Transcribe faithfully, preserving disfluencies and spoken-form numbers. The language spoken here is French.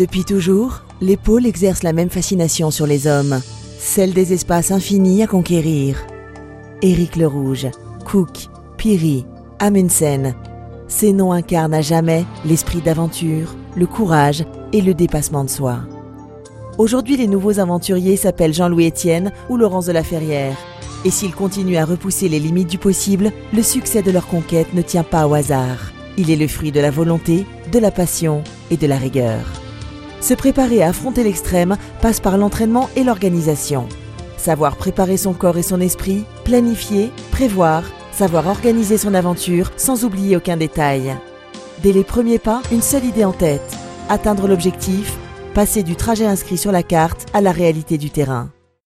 Depuis toujours, les pôles exercent la même fascination sur les hommes, celle des espaces infinis à conquérir. Éric Le Rouge, Cook, Peary, Amundsen, ces noms incarnent à jamais l'esprit d'aventure, le courage et le dépassement de soi. Aujourd'hui, les nouveaux aventuriers s'appellent Jean-Louis Etienne ou Laurence de la Ferrière. Et s'ils continuent à repousser les limites du possible, le succès de leur conquête ne tient pas au hasard. Il est le fruit de la volonté, de la passion et de la rigueur. Se préparer à affronter l'extrême passe par l'entraînement et l'organisation. Savoir préparer son corps et son esprit, planifier, prévoir, savoir organiser son aventure sans oublier aucun détail. Dès les premiers pas, une seule idée en tête, atteindre l'objectif, passer du trajet inscrit sur la carte à la réalité du terrain.